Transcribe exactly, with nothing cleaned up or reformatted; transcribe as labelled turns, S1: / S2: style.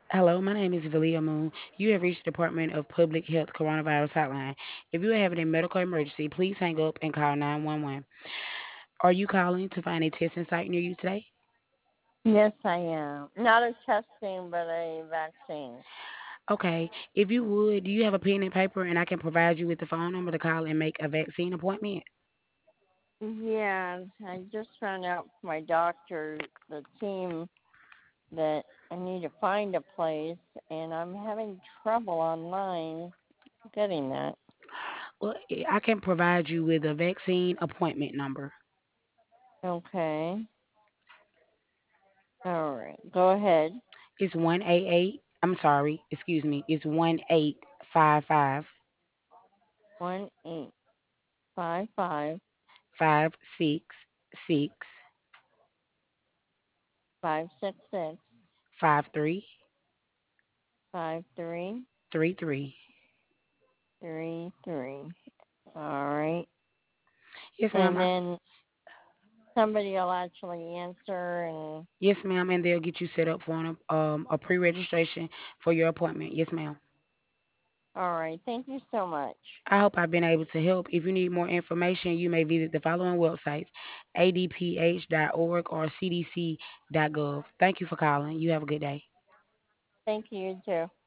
S1: Hello, my name is Valia Moon. You have reached the Department of Public Health Coronavirus Hotline. If you are having a medical emergency, please hang up and call nine one one. Are you calling to find a testing site near you today?
S2: Yes, I am. Not a testing, but a vaccine.
S1: Okay, if you would, do you have a pen and paper and I can provide you with the phone number to call and make a vaccine appointment?
S2: Yeah, I just found out from my doctor, the team, that I need to find a place, and I'm having trouble online getting that.
S1: Well, I can provide you with a vaccine appointment number.
S2: Okay. All right. Go ahead.
S1: It's one eight eight, I'm sorry, excuse me, it's one eight five five
S2: One eight five five
S1: five six six
S2: five six six
S1: five three
S2: five three
S1: three three.
S2: three three. All right.
S1: Yes,
S2: And
S1: ma'am.
S2: then somebody will actually answer and
S1: Yes, ma'am, and they'll get you set up for an, um, a pre-registration for your appointment. Yes, ma'am.
S2: all right. Thank you so much.
S1: I hope I've been able to help. If you need more information, you may visit the following websites: a d p h dot org or c d c dot gov. Thank you for calling. You have a good day.
S2: Thank you too.